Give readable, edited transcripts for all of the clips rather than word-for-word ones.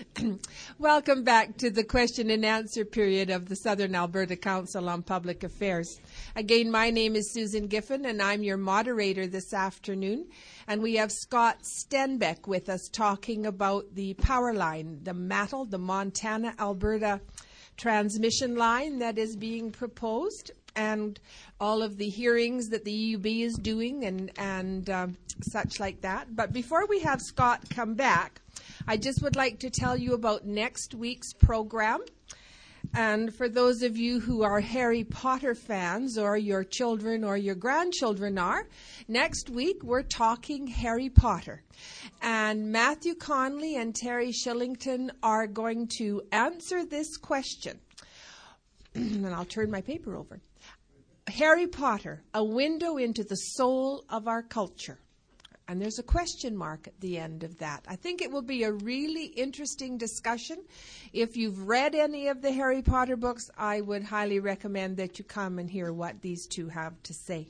Welcome back to the question and answer period of the Southern Alberta Council on Public Affairs. Again, my name is Susan Giffen, and I'm your moderator this afternoon. And we have Scott Stenbeck with us talking about the power line, the MATL, the Montana-Alberta transmission line that is being proposed, and all of the hearings that the EUB is doing and such like that. But before we have Scott come back, I just would like to tell you about next week's program. And for those of you who are Harry Potter fans, or your children or your grandchildren are, next week we're talking Harry Potter. And Matthew Conley and Terry Shillington are going to answer this question. And I'll turn my paper over. Harry Potter, a window into the soul of our culture. And there's a question mark at the end of that. I think it will be a really interesting discussion. If you've read any of the Harry Potter books, I would highly recommend that you come and hear what these two have to say.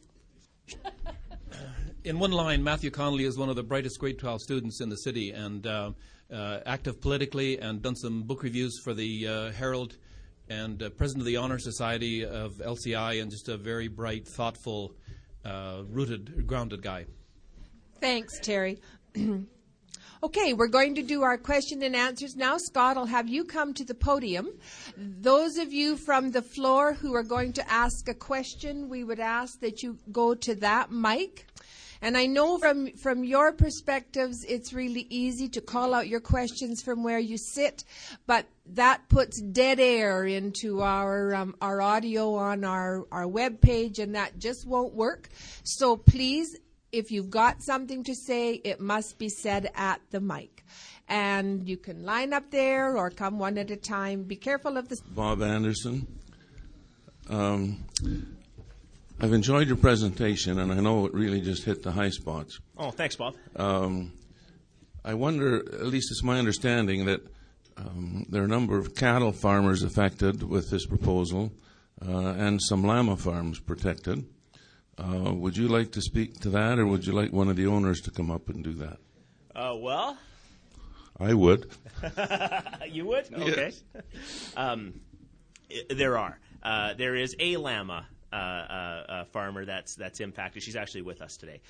In one line, Matthew Conley is one of the brightest grade 12 students in the city, and active politically, and done some book reviews for the Herald, and president of the Honor Society of LCI, and just a very bright, thoughtful, rooted, grounded guy. Thanks, Terry. Okay, we're going to do our question and answers now. Scott, I'll have you come to the podium. Those of you from the floor who are going to ask a question, we would ask that you go to that mic. And I know from your perspectives, it's really easy to call out your questions from where you sit, but that puts dead air into our audio on our web page, and that just won't work. So please, if you've got something to say, it must be said at the mic. And you can line up there or come one at a time. Be careful of the... Bob Anderson. I've enjoyed your presentation, and I know it really just hit the high spots. Oh, thanks, Bob. I wonder, at least it's my understanding, that there are a number of cattle farmers affected with this proposal and some llama farms protected. Would you like to speak to that, or would you like one of the owners to come up and do that? Well. I would. You would? Okay. There are. There is a llama farmer that's impacted. She's actually with us today.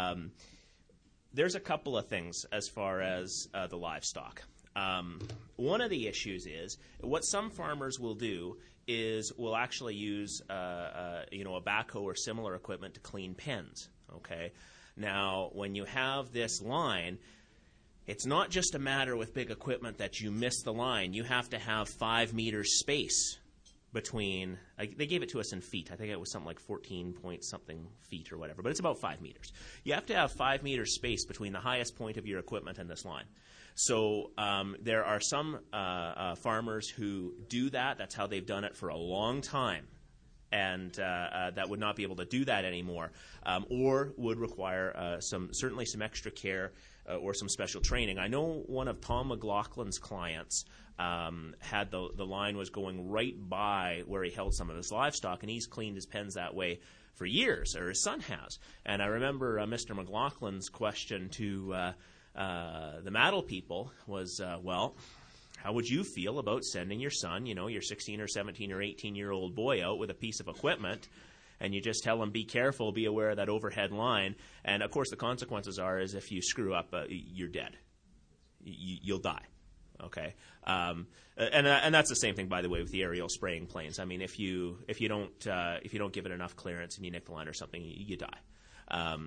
There's a couple of things as far as the livestock. One of the issues is what some farmers will do is we'll actually use a backhoe or similar equipment to clean pens. Okay, now when you have this line, it's not just a matter with big equipment that you miss the line. You have to have 5 meters space between. They gave it to us in feet. I think it was something like 14 point something feet or whatever, but it's about 5 meters. You have to have 5 meters space between the highest point of your equipment and this line. So there are some farmers who do that. That's how they've done it for a long time, and that would not be able to do that anymore, or would require certainly some extra care or some special training. I know one of Tom McLaughlin's clients had the line was going right by where he held some of his livestock, and he's cleaned his pens that way for years, or his son has. And I remember Mr. McLaughlin's question to the MATL people was, well, how would you feel about sending your son, your 16 or 17 or 18-year-old boy out with a piece of equipment, and you just tell him, be careful, be aware of that overhead line, and of course the consequences are if you screw up, you're dead. You'll die. Okay, and that's the same thing, by the way, with the aerial spraying planes. I mean, if you don't give it enough clearance and you nick the line or something, you die.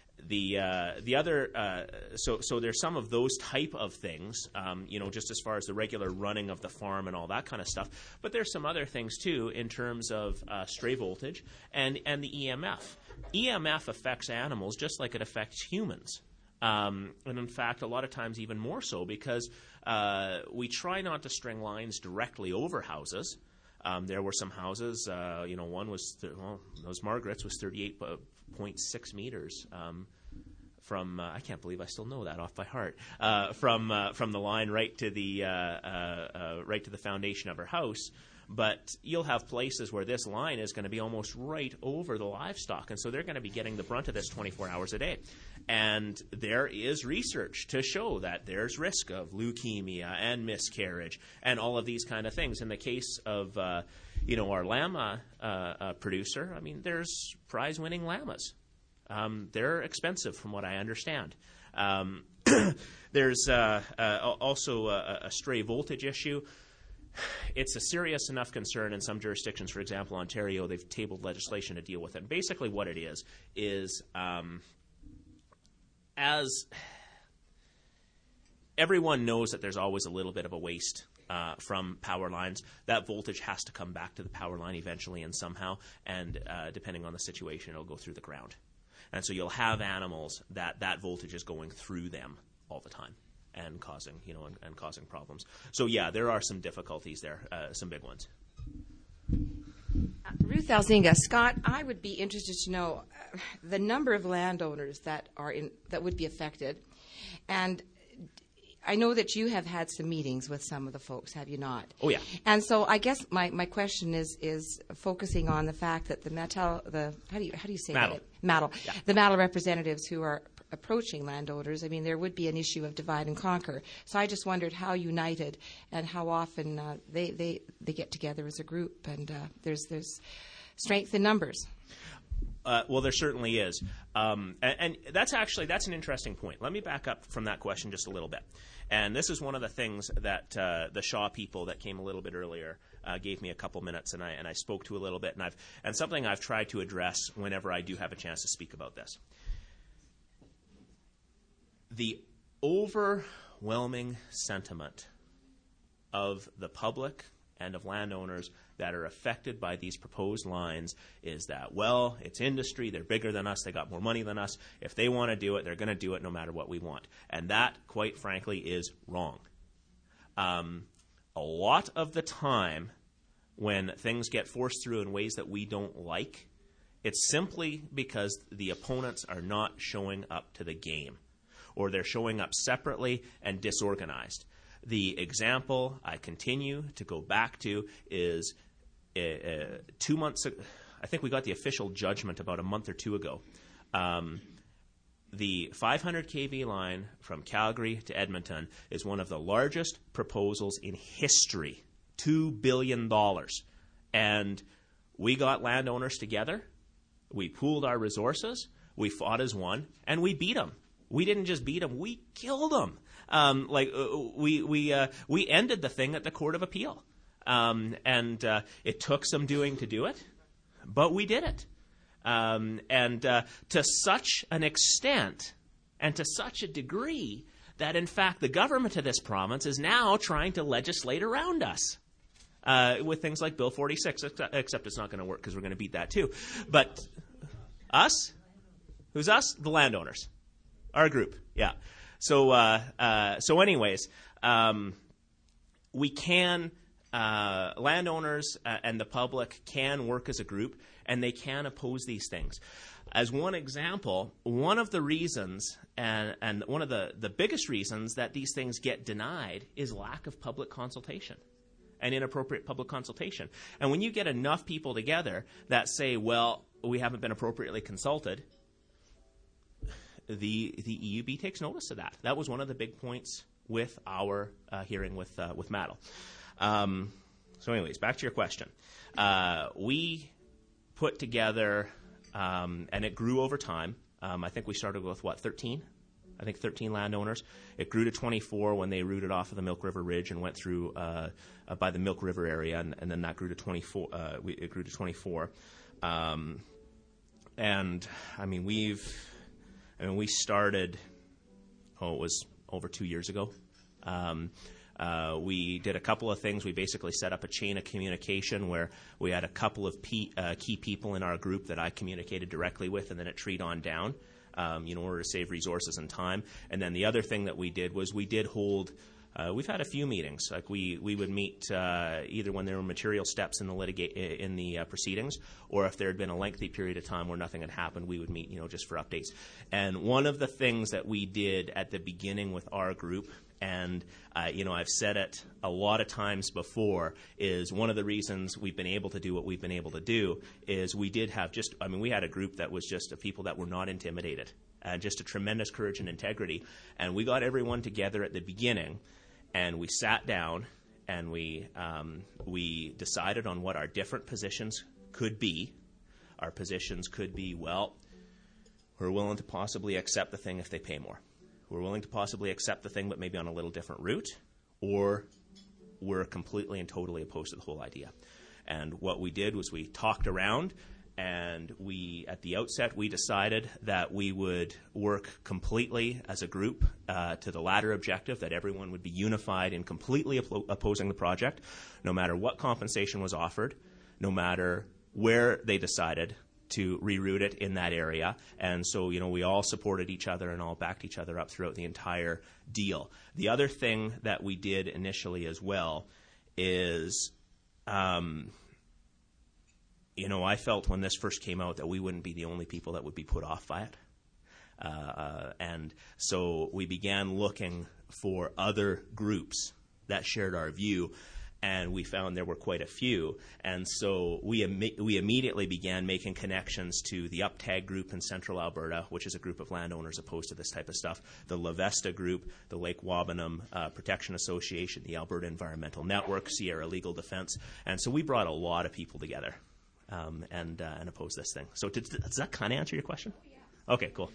The other so there's some of those type of things, just as far as the regular running of the farm and all that kind of stuff. But there's some other things too in terms of stray voltage and the EMF. EMF affects animals just like it affects humans. And in fact, a lot of times even more so, because we try not to string lines directly over houses. There were some houses, one was, those Margaret's was 38.6 meters from, I can't believe I still know that off by heart, from the line right to the foundation of her house. But you'll have places where this line is going to be almost right over the livestock, and so they're going to be getting the brunt of this 24 hours a day. And there is research to show that there's risk of leukemia and miscarriage and all of these kind of things. In the case of our llama producer, I mean, there's prize-winning llamas. They're expensive, from what I understand. There's also a stray voltage issue. It's a serious enough concern in some jurisdictions. For example, Ontario, they've tabled legislation to deal with it. And basically what it is as everyone knows that there's always a little bit of a waste from power lines, that voltage has to come back to the power line eventually and somehow, and depending on the situation, it'll go through the ground. And so you'll have animals that voltage is going through them all the time and causing problems. So yeah, there are some difficulties there, some big ones. Ruth Alzinga. Scott, I would be interested to know the number of landowners that would be affected. And I know that you have had some meetings with some of the folks, have you not? Oh, yeah. And so I guess my question is focusing on the fact that the how do you say Mattle. that? Mattle. Yeah. The Mattle representatives who are approaching landowners, I mean, there would be an issue of divide and conquer. So I just wondered how united and how often they get together as a group, and there's strength in numbers. Well, there certainly is. And that's an interesting point. Let me back up from that question just a little bit. And this is one of the things that the Shaw people that came a little bit earlier gave me a couple minutes, and I spoke to a little bit, and something I've tried to address whenever I do have a chance to speak about this. The overwhelming sentiment of the public and of landowners that are affected by these proposed lines is that, well, it's industry, they're bigger than us, they got more money than us. If they want to do it, they're going to do it no matter what we want. And that, quite frankly, is wrong. A lot of the time when things get forced through in ways that we don't like, it's simply because the opponents are not showing up to the game, or they're showing up separately and disorganized. The example I continue to go back to is 2 months ago. I think we got the official judgment about a month or two ago. The 500 kV line from Calgary to Edmonton is one of the largest proposals in history, $2 billion. And we got landowners together, we pooled our resources, we fought as one, and we beat them. We didn't just beat them, we killed them. We ended the thing at the Court of Appeal. And it took some doing to do it, but we did it. And to such an extent and to such a degree that, in fact, the government of this province is now trying to legislate around us with things like Bill 46, except it's not going to work because we're going to beat that too. But us? Who's us? The landowners. Our group, yeah. So anyways, we can, landowners and the public can work as a group, and they can oppose these things. As one example, one of the reasons, and one of the biggest reasons that these things get denied is lack of public consultation and inappropriate public consultation. And when you get enough people together that say, well, we haven't been appropriately consulted, the EUB takes notice of that. That was one of the big points with our hearing with Mattle. So anyways, back to your question. We put together, and it grew over time. I think we started with, 13? I think 13 landowners. It grew to 24 when they rooted off of the Milk River Ridge and went through by the Milk River area, and then that grew to 24. It grew to 24. And, I mean, we started, it was over 2 years ago. We did a couple of things. We basically set up a chain of communication where we had a couple of key people in our group that I communicated directly with, and then it treed on down in order to save resources and time. And then the other thing that we did was we did hold we've had a few meetings. Like we would meet either when there were material steps in the proceedings, or if there had been a lengthy period of time where nothing had happened, we would meet, just for updates. And one of the things that we did at the beginning with our group And, I've said it a lot of times before, is one of the reasons we've been able to do what we've been able to do is we had a group that was just of people that were not intimidated, and just a tremendous courage and integrity. And we got everyone together at the beginning, and we sat down, and we decided on what our different positions could be. Our positions could be, well, we're willing to possibly accept the thing if they pay more. We're willing to possibly accept the thing, but maybe on a little different route, or we're completely and totally opposed to the whole idea. And what we did was we talked around, and at the outset, we decided that we would work completely as a group to the latter objective, that everyone would be unified in completely opposing the project, no matter what compensation was offered, no matter where they decided to reroute it in that area. And so, we all supported each other and all backed each other up throughout the entire deal. The other thing that we did initially as well is, I felt when this first came out that we wouldn't be the only people that would be put off by it. And so we began looking for other groups that shared our view, and we found there were quite a few. And so we immediately began making connections to the UpTag group in Central Alberta, which is a group of landowners opposed to this type of stuff, the La Vesta group, the Lake Wabanum Protection Association, the Alberta Environmental Network, Sierra Legal Defense. And so we brought a lot of people together and opposed this thing. So does that kind of answer your question? Oh, yeah. Okay, cool.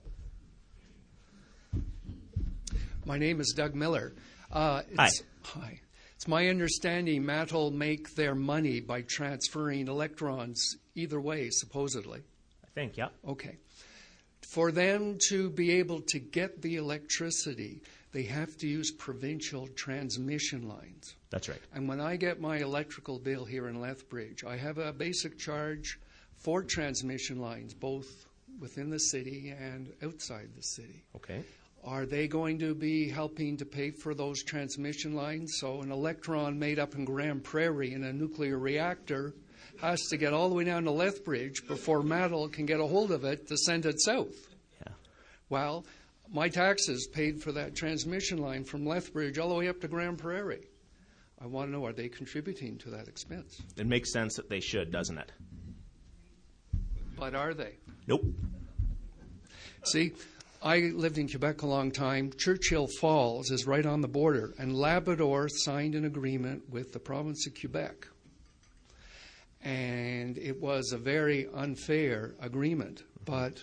My name is Doug Miller. Hi. It's my understanding Matt will make their money by transferring electrons either way, supposedly. I think, yeah. Okay. For them to be able to get the electricity, they have to use provincial transmission lines. That's right. And when I get my electrical bill here in Lethbridge, I have a basic charge for transmission lines, both within the city and outside the city. Okay. Are they going to be helping to pay for those transmission lines? So an electron made up in Grand Prairie in a nuclear reactor has to get all the way down to Lethbridge before Mattel can get a hold of it to send it south. Yeah. Well, my taxes paid for that transmission line from Lethbridge all the way up to Grand Prairie. I want to know, are they contributing to that expense? It makes sense that they should, doesn't it? But are they? Nope. See, I lived in Quebec a long time. Churchill Falls is right on the border, and Labrador signed an agreement with the province of Quebec. And it was a very unfair agreement, but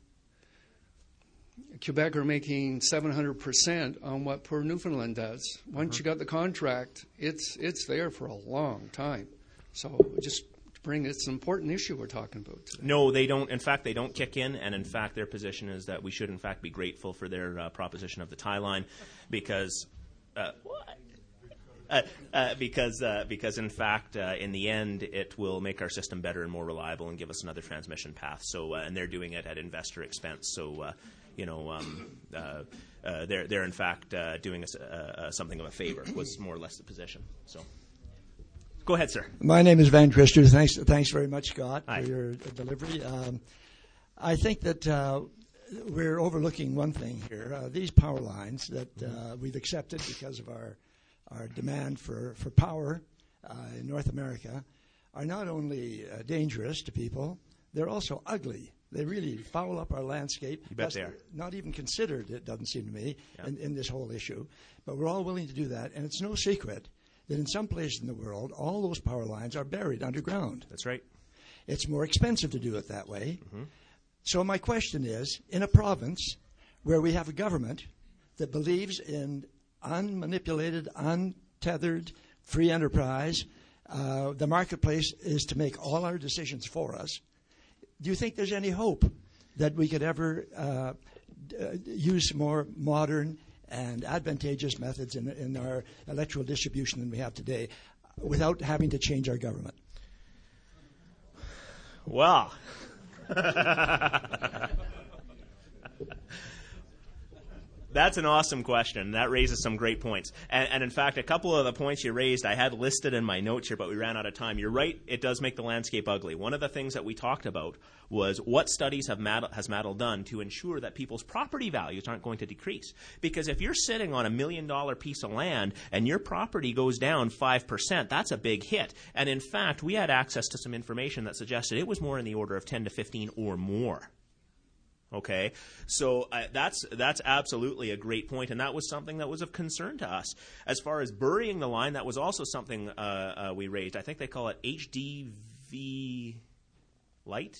Quebec are making 700% on what poor Newfoundland does. Once you got the contract, it's there for a long time. So just it's an important issue we're talking about today. No, they don't. In fact, they don't kick in, and in fact, their position is that we should, in fact, be grateful for their proposition of the tie line, because in fact, in the end, it will make our system better and more reliable and give us another transmission path. So, and they're doing it at investor expense. So, they're in fact doing us something of a favor. Was more or less the position. So. Go ahead, sir. My name is Van Christer. Thanks very much, Scott, Hi. for your delivery. I think that we're overlooking one thing here. These power lines that we've accepted because of our demand for power in North America are not only dangerous to people, they're also ugly. They really foul up our landscape. You bet they are. Not even considered, it doesn't seem to me, in this whole issue. But we're all willing to do that, and it's no secret that in some places in the world, all those power lines are buried underground. That's right. It's more expensive to do it that way. Mm-hmm. So my question is, in a province where we have a government that believes in unmanipulated, untethered, free enterprise, the marketplace is to make all our decisions for us, do you think there's any hope that we could ever use more modern and advantageous methods in our electoral distribution than we have today without having to change our government? Well, That's an awesome question. That raises some great points. And in fact, a couple of the points you raised, I had listed in my notes here, but we ran out of time. You're right, it does make the landscape ugly. One of the things that we talked about was what studies has Mattel done to ensure that people's property values aren't going to decrease. Because if you're sitting on $1 million piece of land and your property goes down 5%, that's a big hit. And in fact, we had access to some information that suggested it was more in the order of 10 to 15 or more. Okay, so that's absolutely a great point, and that was something that was of concern to us. As far as burying the line, that was also something we raised. I think they call it HDV Light?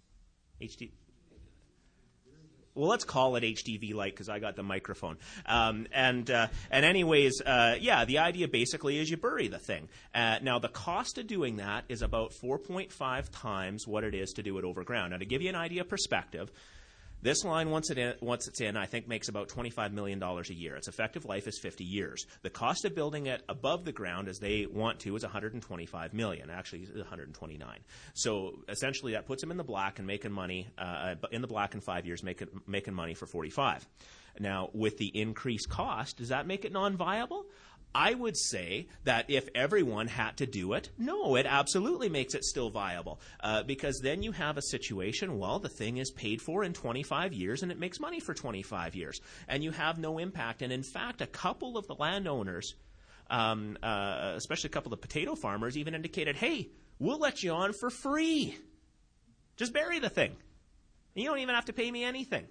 Well, let's call it HDV Light because I got the microphone. And anyways, the idea basically is you bury the thing. Now, the cost of doing that is about 4.5 times what it is to do it overground. Now, to give you an idea of perspective, this line, once it's in, I think makes about $25 million a year. Its effective life is 50 years. The cost of building it above the ground, as they want to, is $125 million. Actually, it's $129. So essentially, that puts them in the black and making money in the black in 5 years, making money for 45. Now, with the increased cost, does that make it non-viable? I would say that if everyone had to do it, no, it absolutely makes it still viable because then you have a situation, well, the thing is paid for in 25 years and it makes money for 25 years and you have no impact. And in fact, a couple of the landowners, especially a couple of the potato farmers, even indicated, hey, we'll let you on for free. Just bury the thing. You don't even have to pay me anything.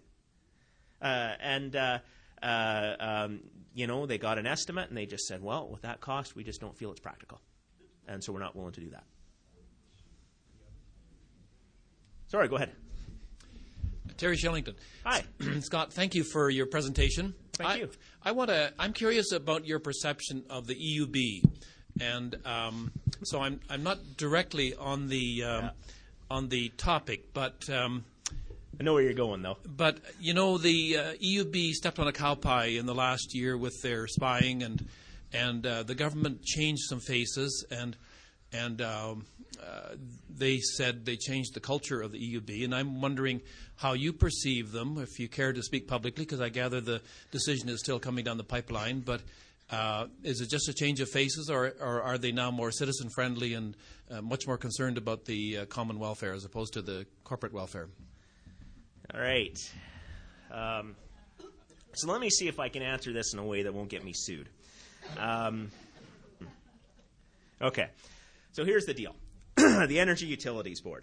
They got an estimate and they just said, well, with that cost, we just don't feel it's practical. And so we're not willing to do that. Sorry, go ahead. Terry Shillington. Hi. Scott, thank you for your presentation. Thank you. I'm curious about your perception of the EUB. And so I'm not directly on the topic, but I know where you're going, though. But, the EUB stepped on a cow pie in the last year with their spying, and the government changed some faces, and they said they changed the culture of the EUB. And I'm wondering how you perceive them, if you care to speak publicly, because I gather the decision is still coming down the pipeline. But is it just a change of faces, or are they now more citizen-friendly and much more concerned about the common welfare as opposed to the corporate welfare? All right. So let me see if I can answer this in a way that won't get me sued. Okay. So here's the deal. The Energy Utilities Board.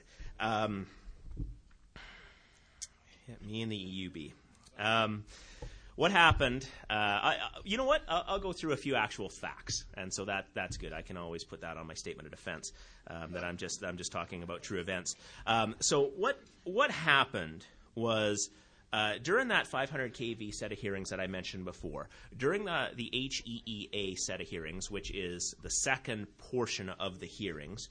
Me and the EUB. What happened? You know what? I'll go through a few actual facts, and so that's good. I can always put that on my statement of defense that I'm just talking about true events. So what happened was during that 500 kV set of hearings that I mentioned before, during the HEEA set of hearings, which is the second portion of the hearings,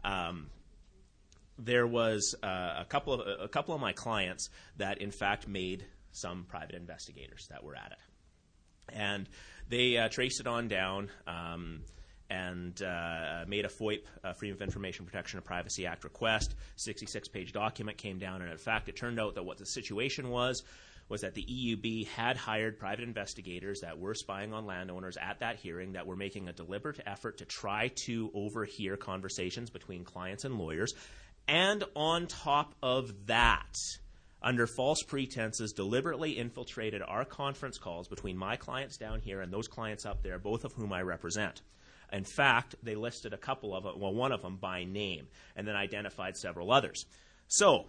there was a couple of my clients that in fact made some private investigators that were at it, and they traced it on down and made a FOIP, Freedom of Information Protection and Privacy Act request. 66-page document came down, and in fact, it turned out that what the situation was that the EUB had hired private investigators that were spying on landowners at that hearing, that were making a deliberate effort to try to overhear conversations between clients and lawyers, and on top of that, under false pretenses, deliberately infiltrated our conference calls between my clients down here and those clients up there, both of whom I represent. In fact, they listed a couple of them, well, one of them by name, and then identified several others. So,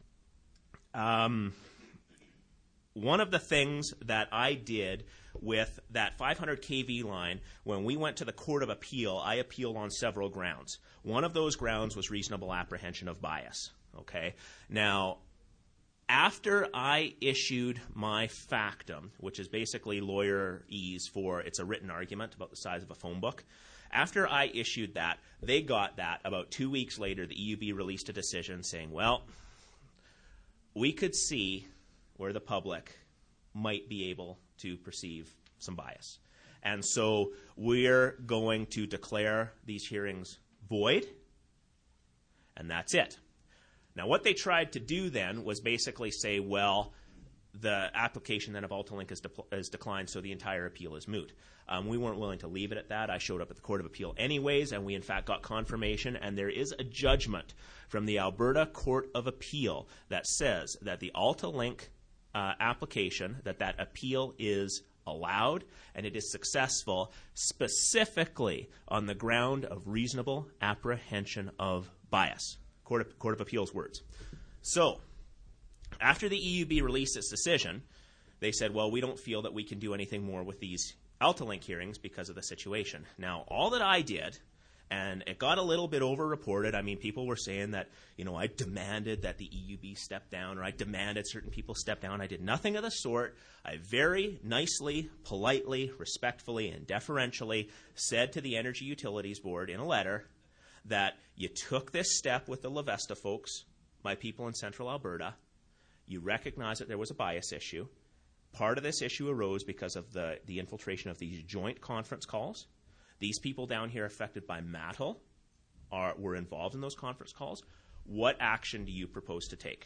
one of the things that I did with that 500 kV line, when we went to the Court of Appeal, I appealed on several grounds. One of those grounds was reasonable apprehension of bias. Okay? Now, after I issued my factum, which is basically lawyerese for it's a written argument about the size of a phone book, after I issued that, they got that. About 2 weeks later, the EUB released a decision saying, well, we could see where the public might be able to perceive some bias. And so we're going to declare these hearings void, and that's it. Now, what they tried to do then was basically say, well, the application then of AltaLink is declined, so the entire appeal is moot. We weren't willing to leave it at that. I showed up at the Court of Appeal anyways, and we in fact got confirmation, and there is a judgment from the Alberta Court of Appeal that says that the AltaLink application, that appeal is allowed and it is successful specifically on the ground of reasonable apprehension of bias. Court of Appeal's words. So, after the EUB released its decision, they said, well, we don't feel that we can do anything more with these AltaLink hearings because of the situation. Now, all that I did, and it got a little bit over-reported. I mean, people were saying that, I demanded that the EUB step down, or I demanded certain people step down. I did nothing of the sort. I very nicely, politely, respectfully, and deferentially said to the Energy Utilities Board in a letter that you took this step with the La Vesta folks, my people in central Alberta. You recognize that there was a bias issue. Part of this issue arose because of the infiltration of these joint conference calls. These people down here affected by MATL were involved in those conference calls. What action do you propose to take?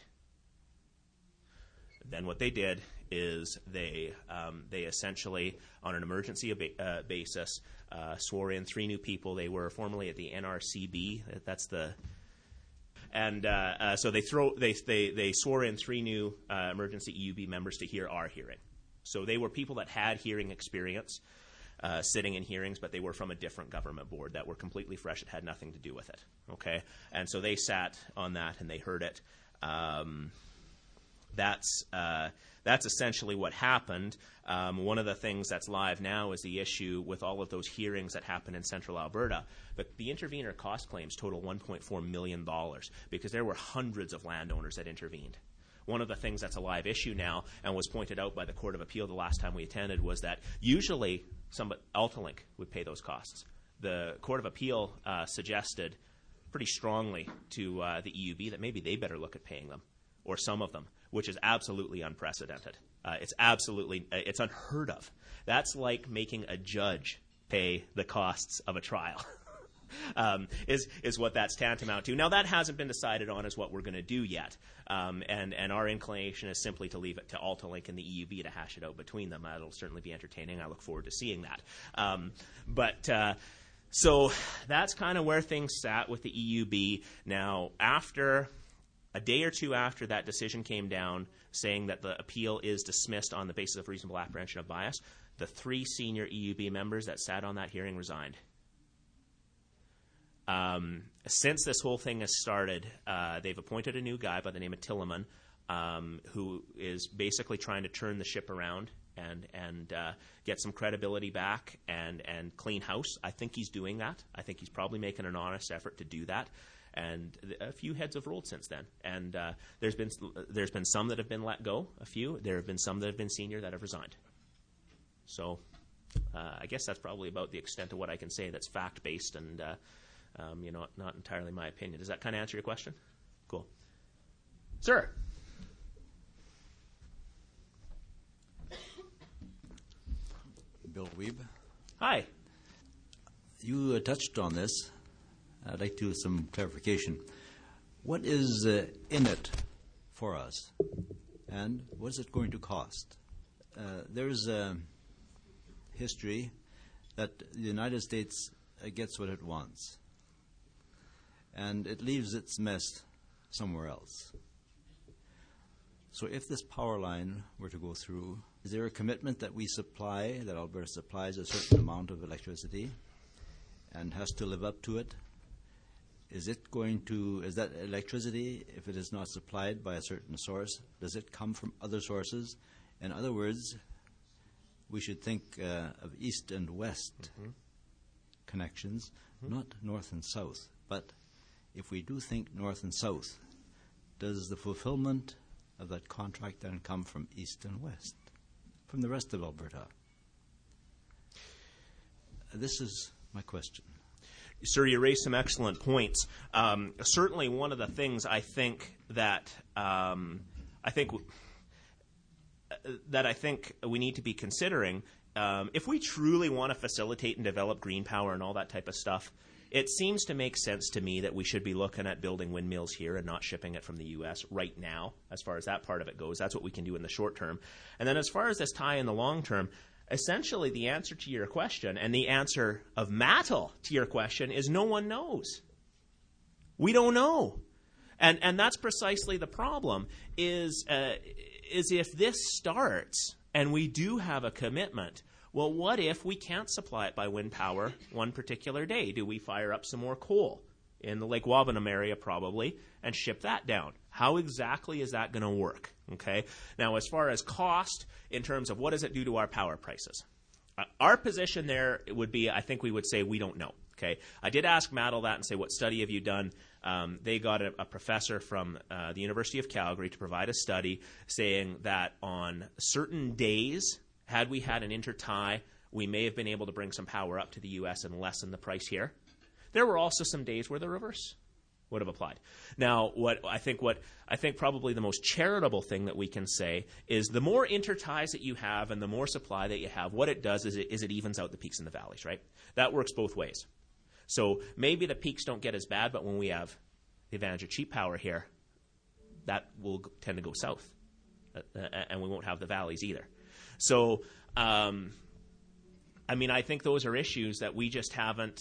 Then what they did is they essentially, on an emergency basis, swore in 3 new people. They were formerly at the NRCB. That's the... And so they swore in 3 new emergency EUB members to hear our hearing. So they were people that had hearing experience, sitting in hearings, but they were from a different government board that were completely fresh. It had nothing to do with it. Okay, and so they sat on that and they heard it. That's essentially what happened. One of the things that's live now is the issue with all of those hearings that happened in central Alberta. But the intervener cost claims total $1.4 million because there were hundreds of landowners that intervened. One of the things that's a live issue now and was pointed out by the Court of Appeal the last time we attended was that usually AltaLink would pay those costs. The Court of Appeal suggested pretty strongly to the EUB that maybe they better look at paying them, or some of them, which is absolutely unprecedented. It's unheard of. That's like making a judge pay the costs of a trial. Is what that's tantamount to. Now, that hasn't been decided on as what we're going to do yet, and our inclination is simply to leave it to AltaLink and the EUB to hash it out between them. That'll certainly be entertaining. I look forward to seeing that. So that's kind of where things sat with the EUB. Now, after a day or two after that decision came down saying that the appeal is dismissed on the basis of reasonable apprehension of bias, the 3 senior EUB members that sat on that hearing resigned. Since this whole thing has started, they've appointed a new guy by the name of Tilleman, who is basically trying to turn the ship around and get some credibility back and clean house. I think he's doing that. I think he's probably making an honest effort to do that. And a few heads have rolled since then. And there's been some that have been let go, a few. There have been some that have been senior that have resigned. So I guess that's probably about the extent of what I can say that's fact-based and not entirely my opinion. Does that kind of answer your question? Cool. Sir. Bill Weeb. Hi. You touched on this. I'd like to do some clarification. What is in it for us, and what is it going to cost? There's a history that the United States gets what it wants, and it leaves its mess somewhere else. So if this power line were to go through, is there a commitment that we supply, that Alberta supplies a certain amount of electricity and has to live up to it? Is that electricity, if it is not supplied by a certain source, does it come from other sources? In other words, we should think of east and west connections, not north and south. But if we do think north and south, does the fulfillment of that contract then come from east and west, from the rest of Alberta? This is my question. Sir, you raised some excellent points. Certainly, one of the things I think we need to be considering, if we truly want to facilitate and develop green power and all that type of stuff it seems to make sense to me that we should be looking at building windmills here and not shipping it from the U.S. right now, as far as that part of it goes. That's what we can do in the short term. And then as far as this tie in the long term, essentially the answer to your question and the answer of Mattel to your question is no one knows. We don't know. And that's precisely the problem, is if this starts and we do have a commitment, well, what if we can't supply it by wind power one particular day? Do we fire up some more coal in the Lake Wabanam area probably and ship that down? How exactly is that going to work? Okay. Now, as far as cost, in terms of what does it do to our power prices, our position there would be, I think we would say we don't know. Okay. I did ask Mattel that and say, what study have you done? They got a professor from the University of Calgary to provide a study saying that on certain days, had we had an intertie, we may have been able to bring some power up to the U.S. and lessen the price here. There were also some days where the reverse would have applied. Now, I think probably the most charitable thing that we can say is the more interties that you have and the more supply that you have, what it does is it evens out the peaks and the valleys, right? That works both ways. So maybe the peaks don't get as bad, but when we have the advantage of cheap power here, that will tend to go south, and we won't have the valleys either. So, I think those are issues that we just haven't,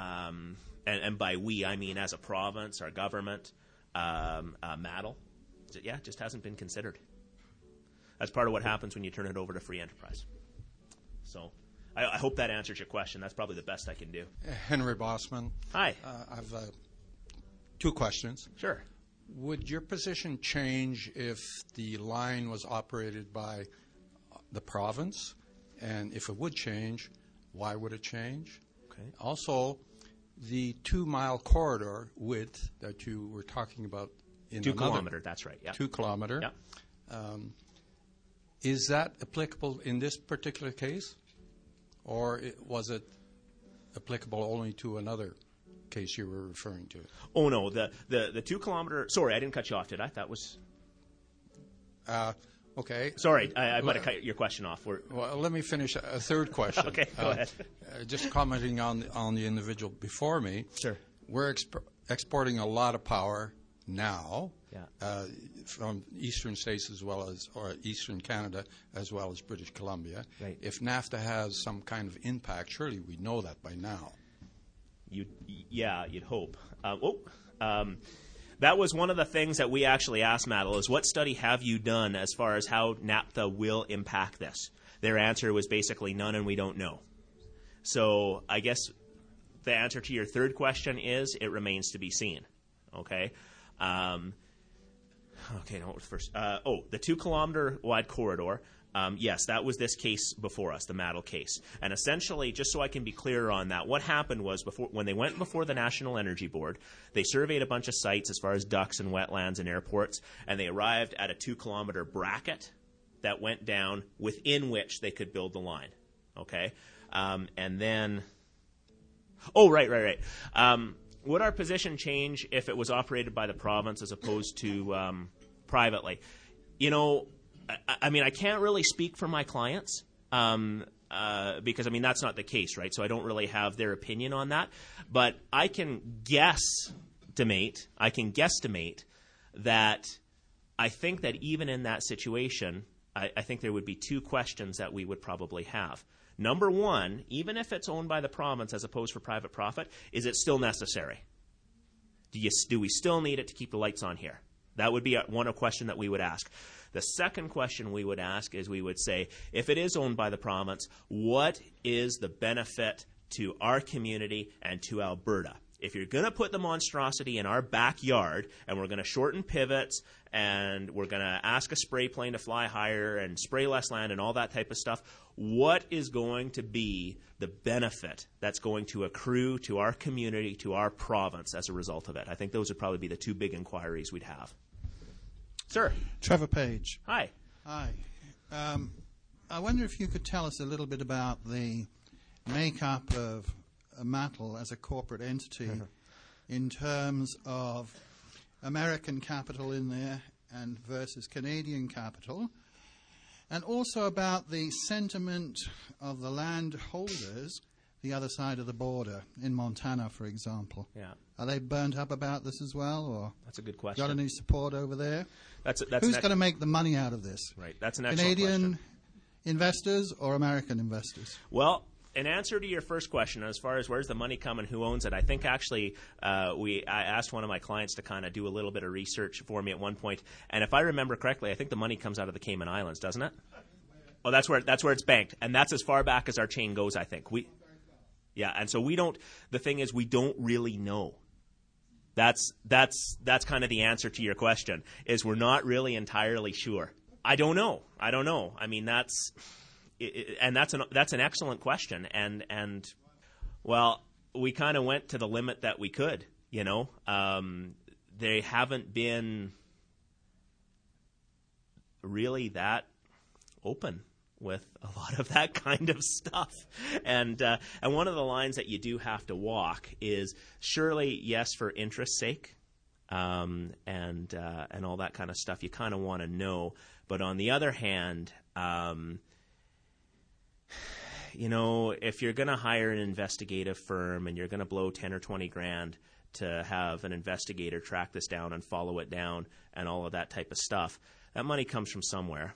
and by we, I mean as a province, our government, Mattel, just hasn't been considered. That's part of what happens when you turn it over to free enterprise. So I hope that answers your question. That's probably the best I can do. Henry Bossman. Hi. I've two questions. Sure. Would your position change if the line was operated by the province? And if it would change, why would it change? Okay. Also, the 2-mile corridor width that you were talking about in 2 kilometer, that's right. Yeah. 2 kilometer. Yeah. Is that applicable in this particular case? Or was it applicable only to another case you were referring to? Oh, no. The 2 kilometer. Sorry, I didn't cut you off, did I? That was. Okay. Sorry, I might have cut your question off. Well, let me finish a third question. Okay, go ahead. Just commenting on the individual before me. Sure. We're exporting a lot of power now from eastern states or eastern Canada as well as British Columbia. Right. If NAFTA has some kind of impact, surely we know that by now. You'd hope. That was one of the things that we actually asked Mattel is, what study have you done as far as how NAFTA will impact this? Their answer was basically none, and we don't know. So I guess the answer to your third question is it remains to be seen. Okay? First. The 2 kilometer wide corridor. Yes, that was this case before us, the Mattel case. And essentially, just so I can be clearer on that, what happened was when they went before the National Energy Board, they surveyed a bunch of sites as far as ducts and wetlands and airports, and they arrived at a 2 kilometer bracket that went down within which they could build the line. Okay? And then... Oh, right. Would our position change if it was operated by the province as opposed to privately? I can't really speak for my clients because, that's not the case, right? So I don't really have their opinion on that. But I can guesstimate that I think that even in that situation, I think there would be 2 questions that we would probably have. Number one, even if it's owned by the province as opposed for private profit, is it still necessary? Do we still need it to keep the lights on here? That would be a question that we would ask. The second question we would ask is we would say, if it is owned by the province, what is the benefit to our community and to Alberta? If you're going to put the monstrosity in our backyard and we're going to shorten pivots and we're going to ask a spray plane to fly higher and spray less land and all that type of stuff, what is going to be the benefit that's going to accrue to our community, to our province as a result of it? I think those would probably be the 2 big inquiries we'd have. Sir. Trevor Page. Hi. Hi. I wonder if you could tell us a little bit about the makeup of Mattel as a corporate entity in terms of American capital in there and versus Canadian capital, and also about the sentiment of the landholders, the other side of the border, in Montana, for example. Yeah. Are they burnt up about this as well, or That's a good question. got any support over there? That's Who's going to make the money out of this? Right. That's an excellent Canadian question. investors or American investors? Well, in answer to your first question, as far as where's the money come and who owns it, I think actually I asked one of my clients to kind of do a little bit of research for me at one point, and if I remember correctly, I think the money comes out of the Cayman Islands, doesn't it? Oh, that's where it's banked, and that's as far back as our chain goes, I think. Yeah, and so we don't. The thing is, we don't really know. That's kind of the answer to your question. Is we're not really entirely sure. I don't know. I mean, that's an excellent question, and well, we kind of went to the limit that we could. You know, they haven't been really that open with a lot of that kind of stuff. And one of the lines that you do have to walk is surely, yes, for interest's sake, and all that kind of stuff. You kind of want to know. But on the other hand, you know, if you're going to hire an investigative firm and you're going to blow 10 or 20 grand to have an investigator track this down and follow it down and all of that type of stuff, that money comes from somewhere.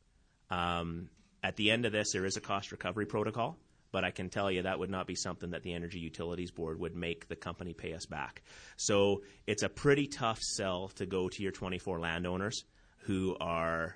At the end of this, there is a cost recovery protocol, but I can tell you that would not be something that the Energy Utilities Board would make the company pay us back. So it's a pretty tough sell to go to your 24 landowners who are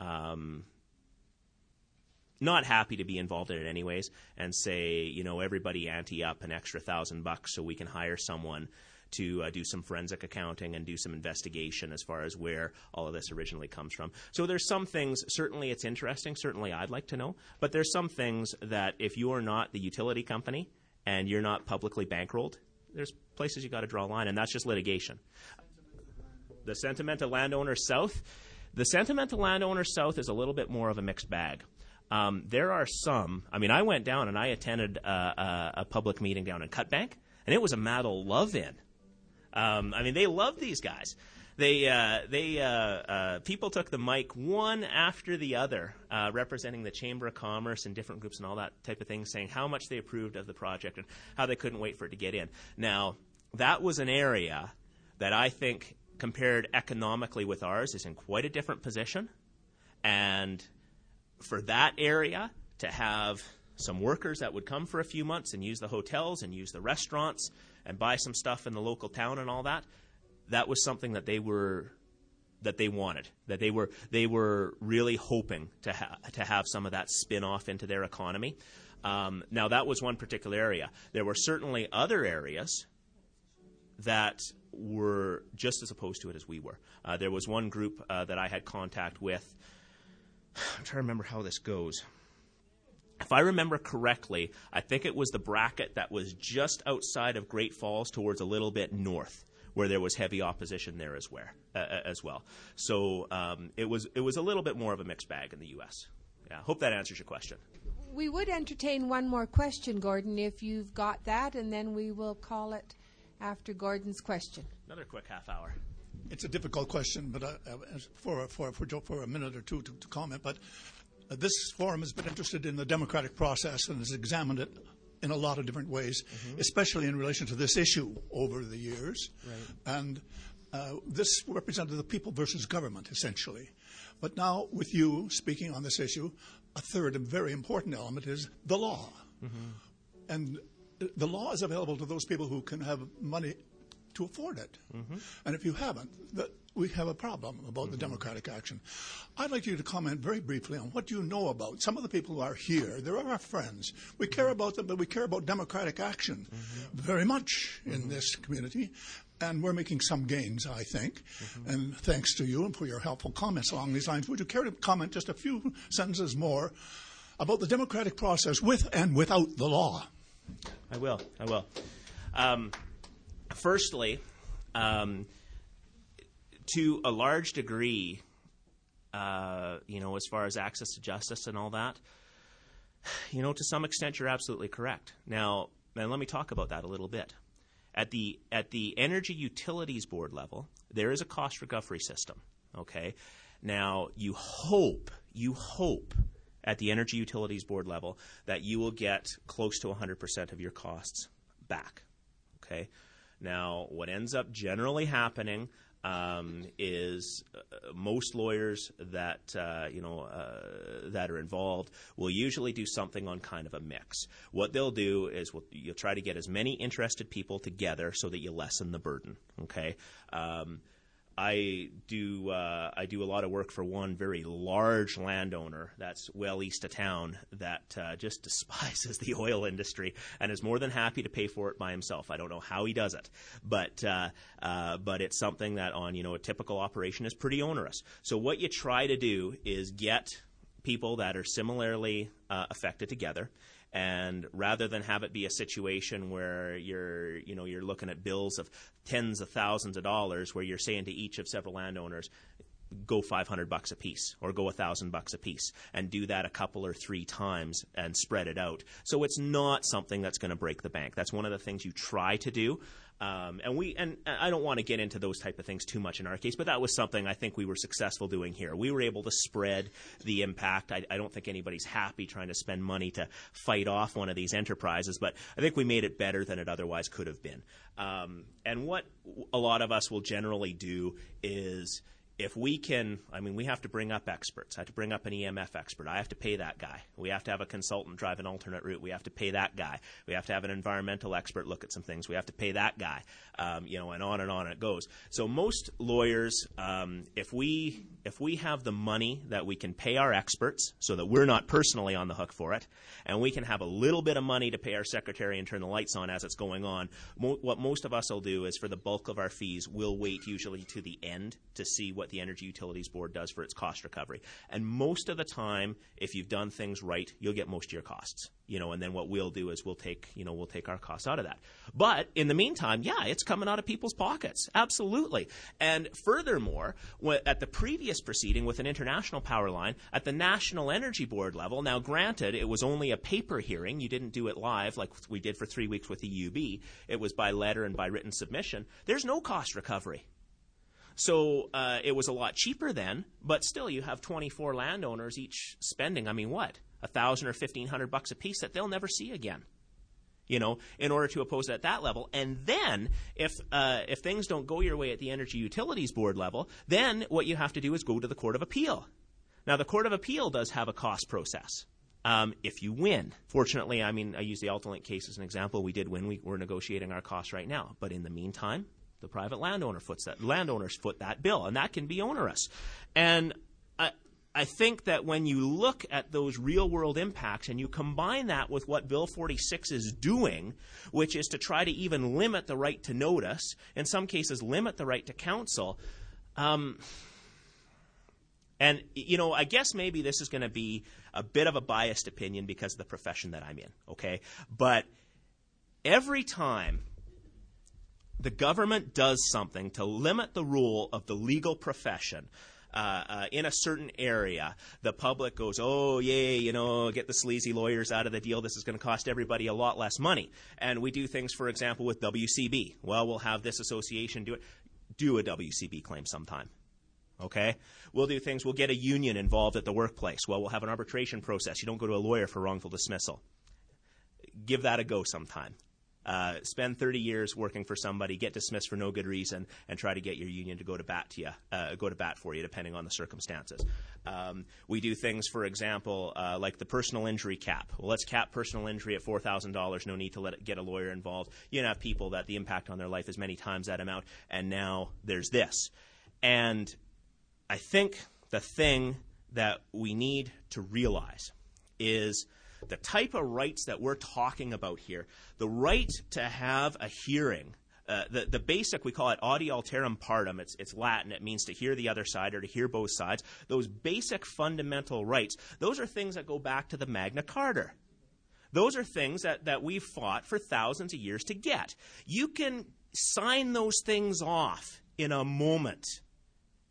not happy to be involved in it anyways and say, you know, everybody ante up an extra $1,000 so we can hire someone to do some forensic accounting and do some investigation as far as where all of this originally comes from. So there's some things, certainly it's interesting, certainly I'd like to know, but there's some things that if you are not the utility company and you're not publicly bankrolled, there's places you got to draw a line, and that's just litigation. The Sentimental Landowner South? The Sentimental Landowner South is a little bit more of a mixed bag. There are some, I mean, I went down and I attended a public meeting down in Cutbank, and it was a Maddle love-in. I mean, they love these guys. People took the mic one after the other, representing the Chamber of Commerce and different groups and all that type of thing, saying how much they approved of the project and how they couldn't wait for it to get in. Now, that was an area that I think, compared economically with ours, is in quite a different position. And for that area to have some workers that would come for a few months and use the hotels and use the restaurants and buy some stuff in the local town and all that, that was something that they wanted, that they were really hoping to have some of that spin off into their economy. Now, that was one particular area. There were certainly other areas that were just as opposed to it as we were. There was one group that I had contact with. I'm trying to remember how this goes. If I remember correctly, I think it was the bracket that was just outside of Great Falls towards a little bit north, where there was heavy opposition there as well. So it was a little bit more of a mixed bag in the U.S. Yeah, hope that answers your question. We would entertain one more question, Gordon, if you've got that, and then we will call it after Gordon's question. Another quick half hour. It's a difficult question, but for a minute or two to comment. But this forum has been interested in the democratic process and has examined it in a lot of different ways, especially in relation to this issue over the years. Right. And this represented the people versus government, essentially. But now, with you speaking on this issue, a third and very important element is the law. And the law is available to those people who can have money to afford it. And if you haven't, we have a problem about the democratic action. I'd like you to comment very briefly on what you know about some of the people who are here. They're our friends. We care about them, but we care about democratic action very much in this community. And we're making some gains, I think. And thanks to you and for your helpful comments along these lines. Would you care to comment just a few sentences more about the democratic process with and without the law? I will. Firstly, to a large degree, as far as access to justice and all that, to some extent you're absolutely correct. Now let me talk about that a little bit. At the Energy Utilities Board level, there is a cost recovery system. Okay, now you hope, at the Energy Utilities Board level that you will get close to 100% of your costs back. Okay? Now, what ends up generally happening is most lawyers that that are involved will usually do something on kind of a mix. What they'll do is you'll try to get as many interested people together so that you lessen the burden. Okay. I do a lot of work for one very large landowner that's well east of town that just despises the oil industry and is more than happy to pay for it by himself. I don't know how he does it, but it's something that on a typical operation is pretty onerous. So what you try to do is get people that are similarly affected together. And rather than have it be a situation where you're looking at bills of tens of thousands of dollars, where you're saying to each of several landowners, go $500 a piece or go $1,000 a piece, and do that a couple or three times and spread it out. So it's not something that's going to break the bank. That's one of the things you try to do. And I don't want to get into those type of things too much in our case, but that was something I think we were successful doing here. We were able to spread the impact. I don't think anybody's happy trying to spend money to fight off one of these enterprises, but I think we made it better than it otherwise could have been. And what a lot of us will generally do is, if we can, we have to bring up experts. I have to bring up an EMF expert. I have to pay that guy. We have to have a consultant drive an alternate route. We have to pay that guy. We have to have an environmental expert look at some things. We have to pay that guy, and on it goes. So most lawyers, if we have the money that we can pay our experts so that we're not personally on the hook for it, and we can have a little bit of money to pay our secretary and turn the lights on as it's going on, what most of us will do is, for the bulk of our fees, we'll wait usually to the end to see what the Energy Utilities Board does for its cost recovery. And most of the time, if you've done things right, you'll get most of your costs. And then what we'll do is we'll take our costs out of that. But in the meantime, it's coming out of people's pockets. Absolutely. And furthermore, at the previous proceeding with an international power line, at the National Energy Board level, now granted, it was only a paper hearing. You didn't do it live like we did for 3 weeks with the UB. It was by letter and by written submission. There's no cost recovery. So it was a lot cheaper then, but still you have 24 landowners each spending, $1,000 or $1,500 a piece that they'll never see again, in order to oppose it at that level. And then if things don't go your way at the Energy Utilities Board level, then what you have to do is go to the Court of Appeal. Now, the Court of Appeal does have a cost process. If you win. Fortunately, I use the Altalink case as an example. We did win. We're negotiating our costs right now. But in the meantime, the private landowners foot that bill, and that can be onerous. And I think that when you look at those real-world impacts and you combine that with what Bill 46 is doing, which is to try to even limit the right to notice, in some cases limit the right to counsel, and, I guess maybe this is going to be a bit of a biased opinion because of the profession that I'm in, okay? But every time the government does something to limit the role of the legal profession in a certain area, the public goes, oh, yay, get the sleazy lawyers out of the deal. This is going to cost everybody a lot less money. And we do things, for example, with WCB. Well, we'll have this association do a WCB claim sometime. Okay? We'll do things. We'll get a union involved at the workplace. Well, we'll have an arbitration process. You don't go to a lawyer for wrongful dismissal. Give that a go sometime. Spend 30 years working for somebody, get dismissed for no good reason, and try to get your union to go to bat for you, depending on the circumstances. We do things, for example, like the personal injury cap. Well, let's cap personal injury at $4,000. No need to get a lawyer involved. You can have people that the impact on their life is many times that amount, and now there's this. And I think the thing that we need to realize is the type of rights that we're talking about here, the right to have a hearing, the basic, we call it audi alterum partem, it's Latin, it means to hear the other side or to hear both sides. Those basic fundamental rights, those are things that go back to the Magna Carta. Those are things that we've fought for thousands of years to get. You can sign those things off in a moment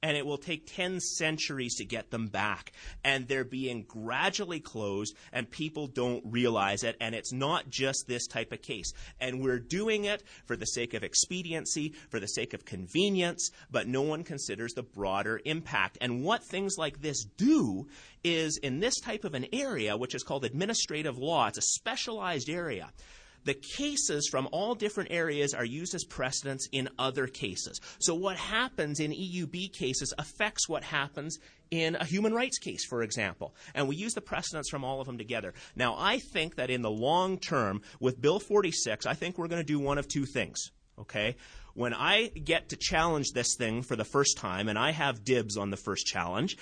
and it will take 10 centuries to get them back. And they're being gradually closed, and people don't realize it, and it's not just this type of case. And we're doing it for the sake of expediency, for the sake of convenience, but no one considers the broader impact. And what things like this do is, in this type of an area, which is called administrative law, it's a specialized area, the cases from all different areas are used as precedents in other cases. So what happens in EUB cases affects what happens in a human rights case, for example. And we use the precedents from all of them together. Now, I think that in the long term, with Bill 46, I think we're going to do one of two things, okay? When I get to challenge this thing for the first time, and I have dibs on the first challenge,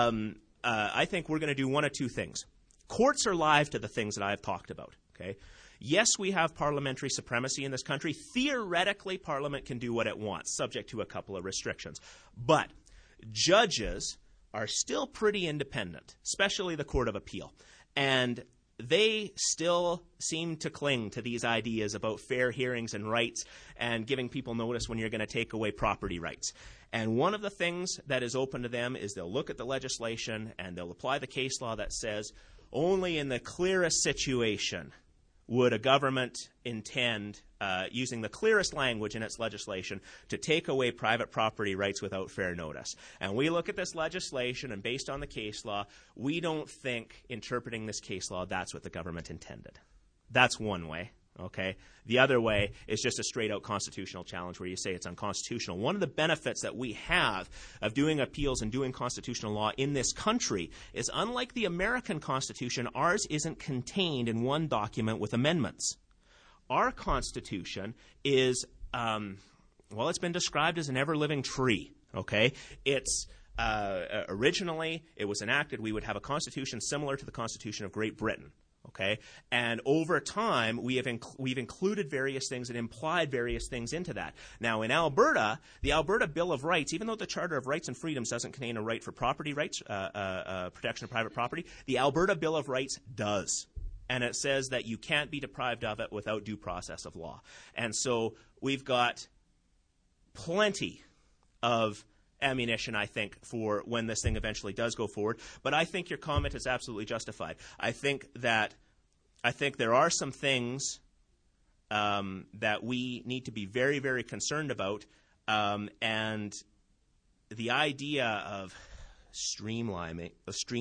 I think we're going to do one of two things. Courts are live to the things that I've talked about, okay? Yes, we have parliamentary supremacy in this country. Theoretically, Parliament can do what it wants, subject to a couple of restrictions. But judges are still pretty independent, especially the Court of Appeal. And they still seem to cling to these ideas about fair hearings and rights and giving people notice when you're going to take away property rights. And one of the things that is open to them is they'll look at the legislation and they'll apply the case law that says only in the clearest situation would a government intend, using the clearest language in its legislation, to take away private property rights without fair notice. And we look at this legislation, and based on the case law, we don't think, interpreting this case law, that's what the government intended. That's one way, okay? The other way is just a straight-out constitutional challenge where you say it's unconstitutional. One of the benefits that we have of doing appeals and doing constitutional law in this country is, unlike the American Constitution, ours isn't contained in one document with amendments. Our Constitution is, it's been described as an ever-living tree, okay? It's originally, it was enacted, we would have a constitution similar to the Constitution of Great Britain. Okay, and over time, we've included various things and implied various things into that. Now, in Alberta, the Alberta Bill of Rights, even though the Charter of Rights and Freedoms doesn't contain a right for property rights, protection of private property, the Alberta Bill of Rights does. And it says that you can't be deprived of it without due process of law. And so we've got plenty of ammunition, I think, for when this thing eventually does go forward. But I think your comment is absolutely justified. I think there are some things that we need to be very, very concerned about, and the idea of streamlining,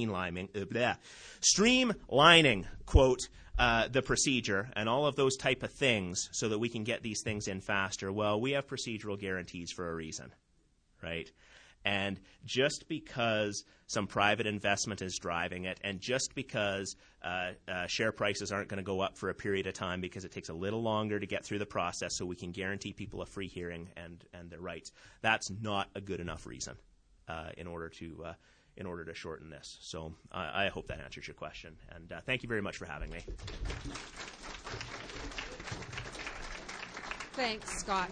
quote, the procedure and all of those type of things so that we can get these things in faster. Well, we have procedural guarantees for a reason, right? And just because some private investment is driving it, and just because share prices aren't going to go up for a period of time because it takes a little longer to get through the process so we can guarantee people a free hearing and their rights, that's not a good enough reason in order to shorten this. So I hope that answers your question. And thank you very much for having me. Thanks, Scott.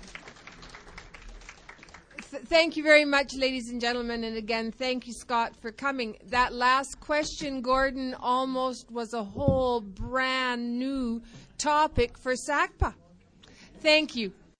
Thank you very much, ladies and gentlemen. And again, thank you, Scott, for coming. That last question, Gordon, almost was a whole brand new topic for SACPA. Thank you.